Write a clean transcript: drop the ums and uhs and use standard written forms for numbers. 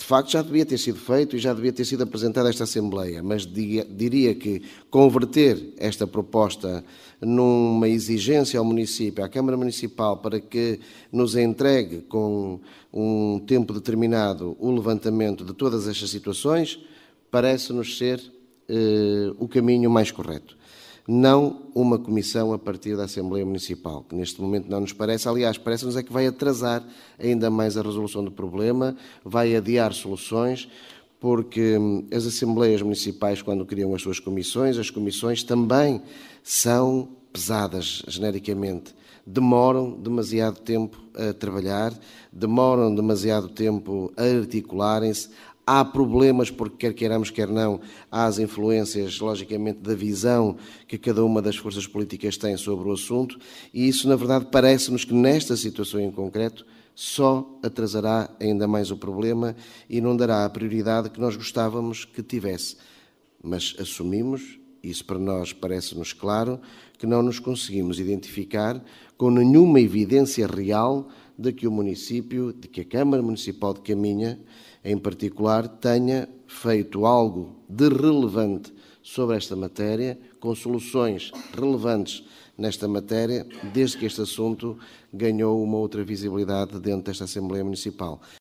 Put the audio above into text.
de facto já devia ter sido feito e já devia ter sido apresentado a esta Assembleia, mas diria que converter esta proposta numa exigência ao município, à Câmara Municipal, para que nos entregue com um tempo determinado o levantamento de todas estas situações, parece-nos ser o caminho mais correto. Não uma comissão a partir da Assembleia Municipal, que neste momento não nos parece. Aliás, parece-nos é que vai atrasar ainda mais a resolução do problema, vai adiar soluções, porque as Assembleias Municipais, quando criam as suas comissões, as comissões também são pesadas, genericamente. Demoram demasiado tempo a trabalhar, demoram demasiado tempo a articularem-se. Há problemas, porque quer queiramos, quer não, há as influências, logicamente, da visão que cada uma das forças políticas tem sobre o assunto, e isso, na verdade, parece-nos que nesta situação em concreto só atrasará ainda mais o problema e não dará a prioridade que nós gostávamos que tivesse. Mas assumimos, isso para nós parece-nos claro, que não nos conseguimos identificar com nenhuma evidência real de que o município, de que a Câmara Municipal de Caminha, em particular, tenha feito algo de relevante sobre esta matéria, com soluções relevantes nesta matéria, desde que este assunto ganhou uma outra visibilidade dentro desta Assembleia Municipal.